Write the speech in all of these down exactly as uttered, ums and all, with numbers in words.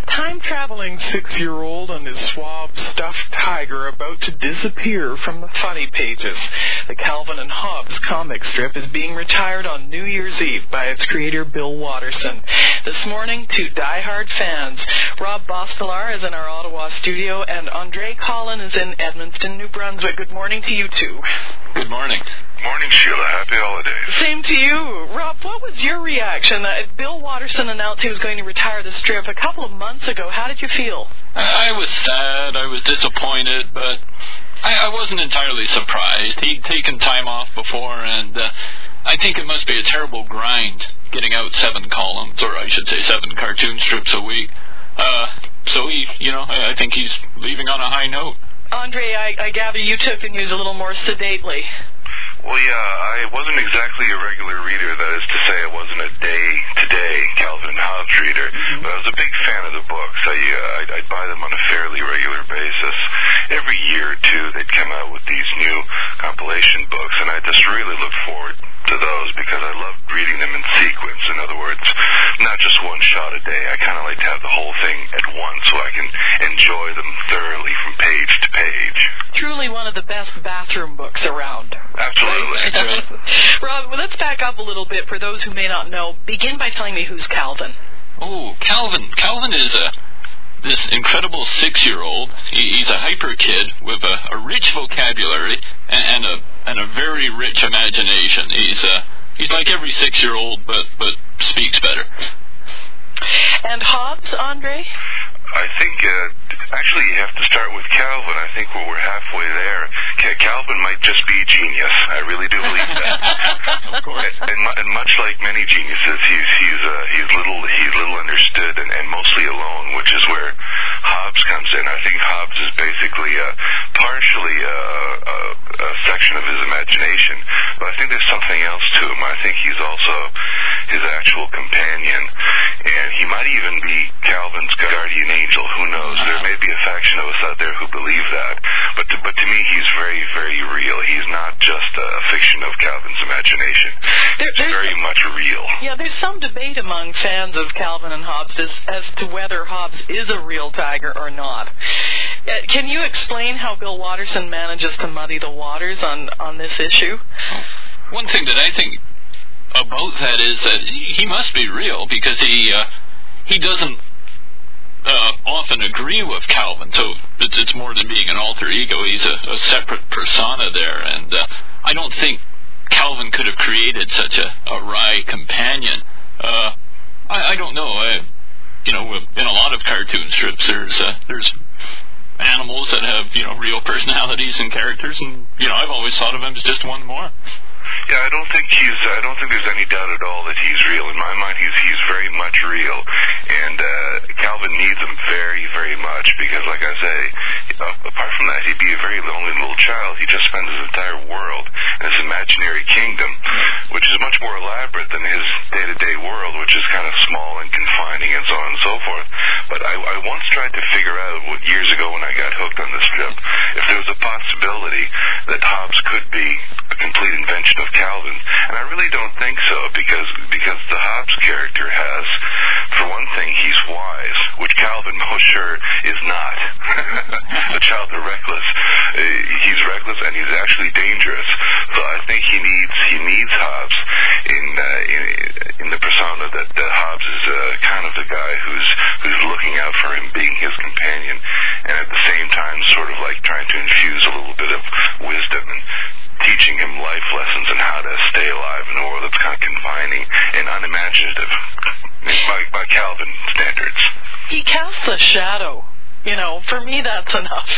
time-traveling six-year-old and his suave stuffed tiger about to disappear from the funny pages. The Calvin and Hobbes comic strip is being retired on New Year's Eve by its creator, Bill Watterson. This morning, to die-hard fans, Rob Bostelar is in our Ottawa studio, and Andre Collin is in Edmundston, New Brunswick. Good morning to you two. Good morning. Morning, Sheila. Happy holidays. Same to you. Rob, what was your reaction? Uh, Bill Watterson announced he was going to retire the strip a couple of months ago. How did you feel? I was sad. I was disappointed, but I, I wasn't entirely surprised. He'd taken time off before, and uh, I think it must be a terrible grind getting out seven columns, or I should say seven cartoon strips a week. Uh, so he, you know, I, I think he's leaving on a high note. Andre, I, I gather you took the news a little more sedately. Well, yeah, I wasn't exactly a regular reader. That is to say, I wasn't a day-to-day Calvin and Hobbes reader, mm-hmm. but I was a big fan of the books. I, uh, I'd, I'd buy them on a fairly regular basis. Every year or two, they'd come out with these new compilation books, and I just really looked forward to those because I loved reading them in sequence. In other words, not just one shot a day. I kind of like to have the whole thing at once so I can enjoy them thoroughly from page to page. Truly one of the best bathroom books around. Absolutely. That's right. Rob, well, let's back up a little bit for those who may not know. Begin by telling me who's Calvin. Oh, Calvin. Calvin is a this incredible six-year-old. He, he's a hyper kid with a, a rich vocabulary and, and a and a very rich imagination. He's uh, he's like every six-year-old, but but speaks better. And Hobbes, Andre? I think, uh, actually, you have to start with Calvin. I think we're, we're halfway there. Calvin might just be a genius. I really do believe that. Of course. And, and, and much like many geniuses, he's he's uh, he's little he's little understood and, and mostly alone, which is where Hobbes comes in. I think Hobbes is basically uh, partially a, a, a section of his imagination, but I think there's something else to him. I think he's also his actual companion, and he might even be Calvin's guardian angel. Who knows? There may be a faction of us out there who believe that, but to, but to me, he's very, very real. He's not just a fiction of Calvin's imagination. There, it's very much real. Yeah, there's some debate among fans of Calvin and Hobbes as, as to whether Hobbes is a real tiger or not. Uh, can you explain how Bill Watterson manages to muddy the waters on, on this issue? One thing that I think about that is that he must be real because he uh, he doesn't uh, often agree with Calvin, so it's, it's more than being an alter ego. He's a, a separate persona there, and uh, I don't think Calvin could have created such a, a wry companion. Uh, I, I don't know. I, you know, in a lot of cartoon strips, there's uh, there's animals that have you know real personalities and characters, and you know I've always thought of him as just one more. Yeah, I don't think he's. I don't think there's any doubt at all that he's real. In my mind, he's he's very much real, and uh, Calvin needs him very, very much because, like I say, uh, apart from that, he'd be a very lonely little child. He just spends his entire world in this imaginary kingdom, which is much more elaborate than his day-to-day world, which is kind of small and confining and so on and so forth. But I, I once tried to figure out, what years ago when I got hooked on this strip, if there was a possibility that Hobbes could be a complete invention of Calvin, and I really don't think so because because the Hobbes character has, for one thing, he's wise, which Calvin most sure is not. The child is reckless. Uh, he's reckless and he's actually dangerous. So I think he needs he needs Hobbes in uh, in, in the persona that, that Hobbes is uh, kind of the guy who's who's looking out for him, being his companion, and at the same time sort of like trying to infuse a little bit of wisdom and teaching him life lessons and how to stay alive in a world that's kind of confining and unimaginative by, by Calvin standards. He casts a shadow. You know, for me, that's enough.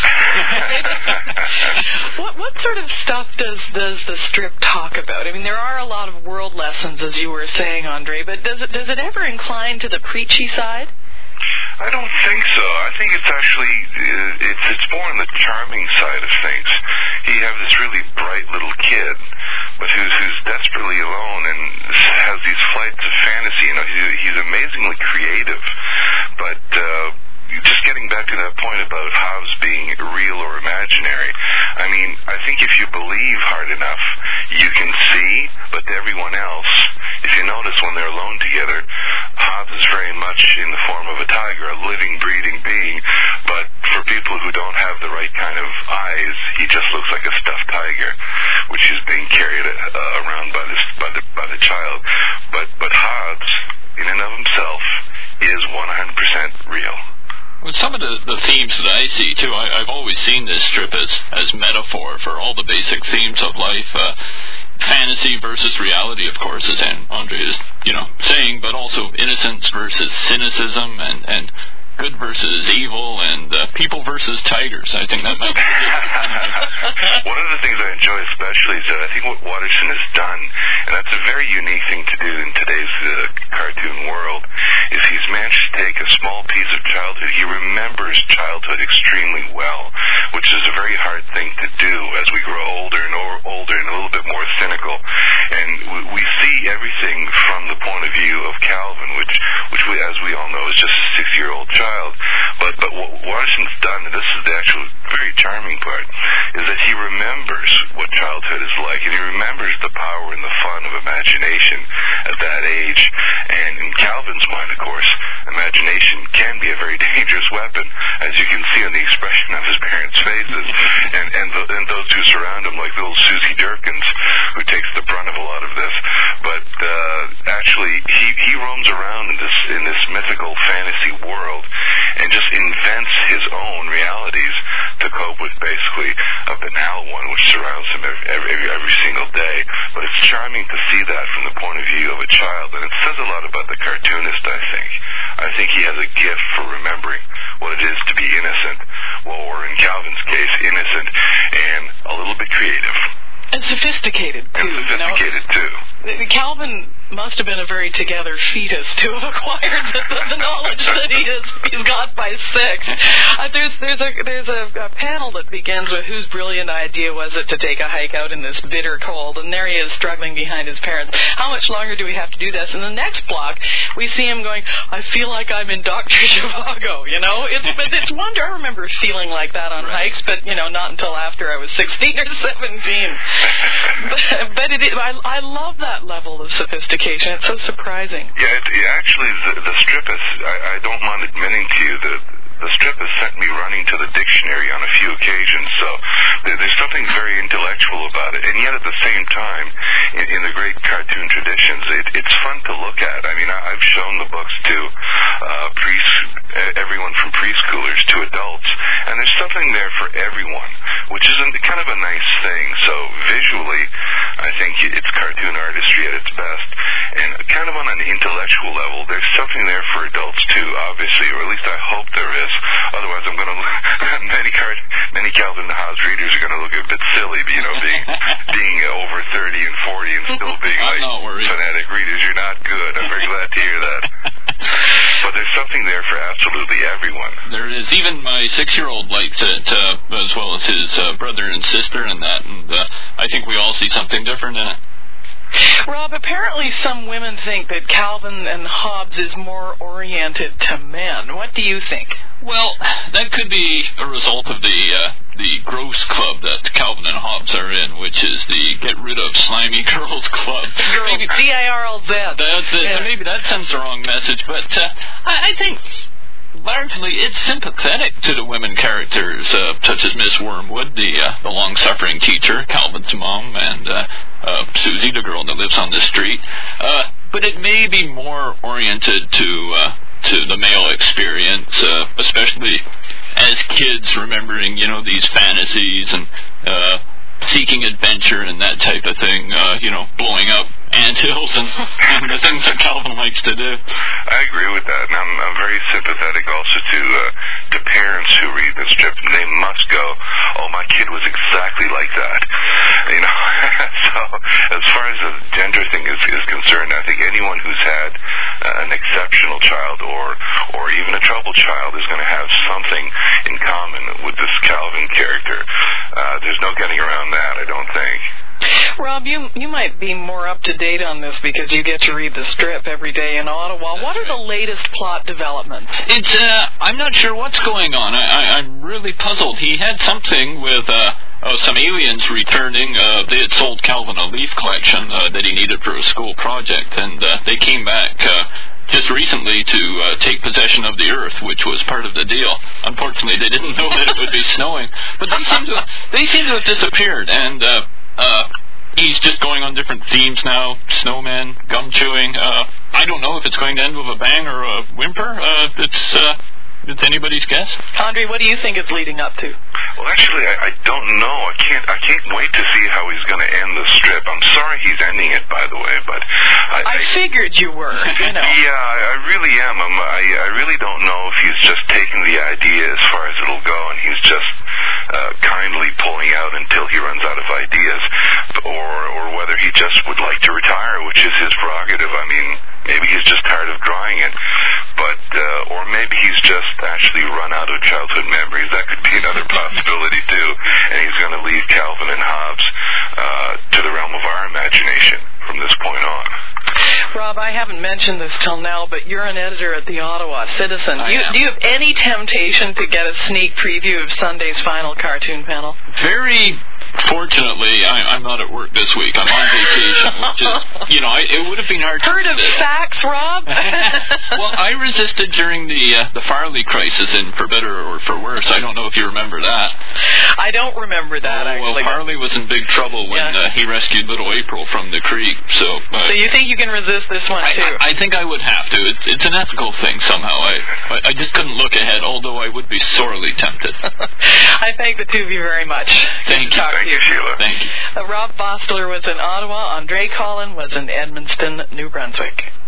what what sort of stuff does, does the strip talk about? I mean, there are a lot of world lessons, as you were saying, Andre, but does it does it ever incline to the preachy side? I don't think so. I think it's actually, it's it's more on the charming side of things. You have this really bright little kid, but who's who's desperately alone and has these flights of fantasy. You know, he's, he's amazingly creative, but uh, just getting back to that point about Hobbes being real or imaginary, I mean, I think if you believe hard enough, you can see, but to everyone else, if you notice when they're alone together, Hobbs is very much in the form of a tiger, a living, breathing being, but for people who don't have the right kind of eyes, he just looks like a stuffed tiger, which is being carried uh, around by, this, by, the, by the child. But, but Hobbs, in and of himself, is one hundred percent real. With some of the, the themes that I see, too, I, I've always seen this strip as, as metaphor for all the basic themes of life. Uh, fantasy versus reality, of course, as Andre is, you know, saying, but also innocence versus cynicism, and, and good versus evil, and uh, people versus tigers. I think that might be one of the things I enjoy especially is that I think what Waterson has done, and that's a very unique thing to do in today's uh, cartoon world, is he's managed to take a small piece of childhood. He remembers childhood extremely well, which is a very hard thing to do as we grow older and older and a little bit more cynical. And we see everything from the point of view of Calvin, which, which we, as we all know, is just a six-year-old child. But, but what Waterson's done, and this is the actual very charming part, is that he remembers what childhood is like, and he remembers the power and the fun of imagination at that age. And in Calvin's mind, of course, imagination can be a very dangerous weapon, as you can see on the expression of his parents' faces, and and, the, and those who surround him, like little Susie Durkins, who takes the brunt of a lot of this. But uh, actually, he, he roams around in this in this mythical fantasy world and just invents his own realities to cope with basically a banal one which surrounds him every, every, every single day. But it's charming to see that from the point of view of a child, and it says a lot about the cartoonist, I think. I think he has a gift for remembering what it is to be innocent, well, or in Calvin's case, innocent and a little bit creative. And sophisticated, too. And sophisticated, you know? too. Calvin must have been a very together fetus to have acquired the, the, the knowledge that he is, he's got by six. Uh, there's there's a there's a, a panel that begins with whose brilliant idea was it to take a hike out in this bitter cold, and there he is struggling behind his parents. How much longer do we have to do this? In the next block, we see him going, I feel like I'm in Doctor Zhivago, you know? It's, but it's wonder, I remember feeling like that on right. hikes, but, you know, not until after I was sixteen or seventeen. but but it, I, I love that level of sophistication. It's so surprising. Yeah, it, it actually, the, the strip is, I, I don't mind admitting to you that the strip has sent me running to the dictionary on a few occasions, so there, there's something very intellectual about it. And yet at the same time, in, in the great cartoon traditions, it, it's fun to look at. I mean, I, I've shown the books to uh, pre everyone from preschoolers to adults, and there's something there for everyone, which is a, kind of a nice thing. So visually, I think it's cartoon artistry at its best. And kind of on an intellectual level, there's something there for adults too, obviously, or at least I hope there is. Otherwise, I'm going to look, many card, many Calvin and Hobbes readers are going to look a bit silly, you know, being being over thirty and forty and still being like fanatic readers. You're not good. I'm very glad to hear that. But there's something there for absolutely everyone. There is. Even my six-year-old liked it, uh, as well as his uh, brother and sister and that, and uh, I think we all see something different in it. Rob, apparently some women think that Calvin and Hobbes is more oriented to men. What do you think? Well, that could be a result of the uh, the gross club that Calvin and Hobbes are in, which is the Get Rid of Slimy Girls Club. Girls, maybe, G I R L Z. That's it. Yeah. So maybe that sends the wrong message, but uh, I, I think largely it's sympathetic to the women characters, uh, such as Miss Wormwood, the uh, the long-suffering teacher, Calvin's mom, and uh, uh, Susie, the girl that lives on the street. Uh, but it may be more oriented to uh, to the male experience, uh, especially as kids, remembering, you know, these fantasies and uh, seeking adventure and that type of thing, uh, you know, blowing up anthills and, and the things that Calvin likes to do. I agree with that, and I'm, I'm very sympathetic also to uh, to parents who read this strip, and they must go, oh, my kid was exactly like that. You know, so as far as the gender thing is, is concerned, I think anyone who's had uh, an exceptional child or or even a troubled child is going to have something in common with this Calvin character. Uh, there's no getting around that, I don't think. Rob, you you might be more up to date on this because you get to read the strip every day in Ottawa. What are the latest plot developments? It's uh, I'm not sure what's going on. I, I, I'm really puzzled. He had something with uh, uh, some aliens returning. Uh, they had sold Calvin a leaf collection uh, that he needed for a school project, and uh, they came back uh, just recently to uh, take possession of the earth, which was part of the deal. Unfortunately, they didn't know that it would be snowing, but they seem to they seem to have disappeared. And uh, uh, he's just going on different themes now: snowmen, gum chewing. Uh, I don't know if it's going to end with a bang or a whimper. Uh, it's uh, it's anybody's guess. Andre, what do you think it's leading up to? Well, actually, I, I don't know. I can't. I can't wait to see how he's going to end the strip. I'm sorry he's ending it, by the way, but I, I, I figured you were. You know. Yeah, I, I really am. I'm, I, I really don't know if he's just taking the idea as far as it'll go, and he's just uh, kindly pulling out until he runs out of ideas, or or whether he just would like to retire, which is his prerogative. I mean, maybe he's just tired of drawing it, but uh, or maybe he's just actually run out of childhood memories. That could be another possibility too, and he's going to leave Calvin and Hobbes uh, to the realm of our imagination from this point on. Rob, I haven't mentioned this till now, but you're an editor at the Ottawa Citizen. Do you, do you have any temptation to get a sneak preview of Sunday's final cartoon panel? Very fortunately, I, I'm not at work this week. I'm on vacation, which is, you know, I, it would have been hard to Heard of resist. facts, Rob? Well, I resisted during the uh, the Farley crisis, in For Better or For Worse. I don't know if you remember that. I don't remember that, oh, actually. Well, Farley was in big trouble when yeah. uh, he rescued little April from the creek. So, uh, so you think you can resist this one, too? I, I, I think I would have to. It's, it's an ethical thing somehow. I, I just couldn't look ahead, although I would be sorely tempted. I thank the two of you very much. Thank you. Thank you, Sheila. Thank you. Uh, Rob Bostler was in Ottawa. Andre Collin was in Edmundston, New Brunswick.